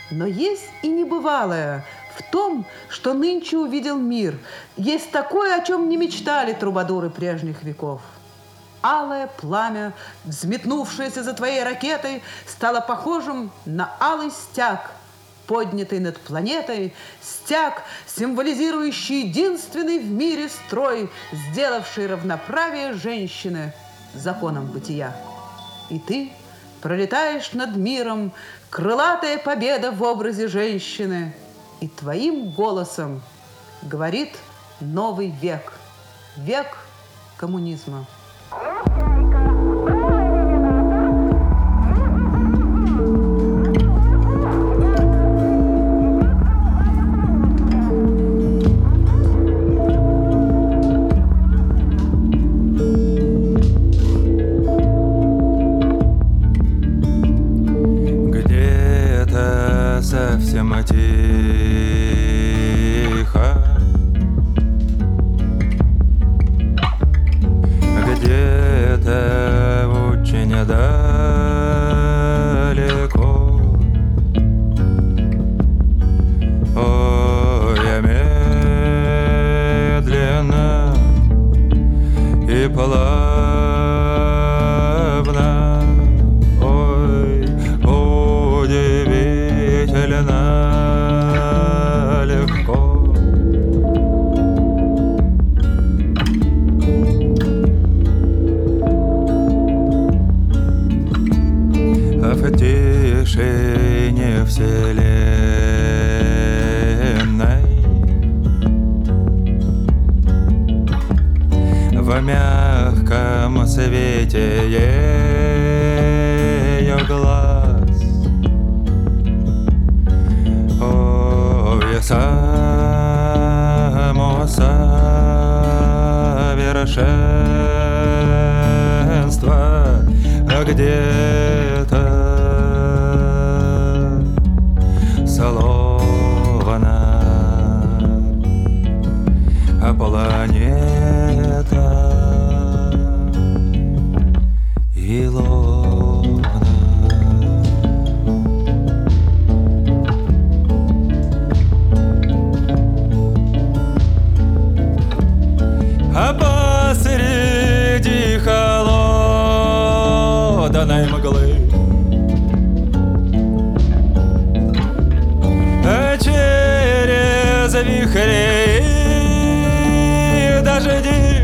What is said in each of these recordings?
Но есть и небывалое в том, что нынче увидел мир. Есть такое, о чем не мечтали трубадуры прежних веков. Алое пламя, взметнувшееся за твоей ракетой, стало похожим на алый стяг, поднятый над планетой, стяг, символизирующий единственный в мире строй, сделавший равноправие женщины законом бытия. И ты пролетаешь над миром, крылатая победа в образе женщины, и твоим голосом говорит новый век, век коммунизма. Где-то совсем тихо, где-то очень далеко. Ой, я медленно и плавно, ой, удивительно легко. В тишине вселенной, в мягком свете ее глаз, ой, само совершенство где-то словно планета и луна. А посреди холодной мглы через вихри и дожди,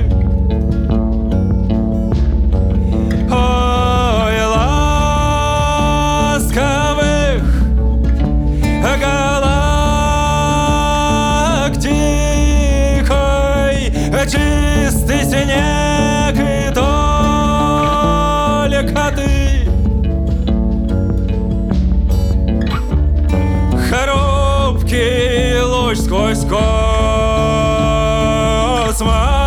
ой, ласковых галактикой, чистый снег и только ты. Хрупкий луч сквозь космос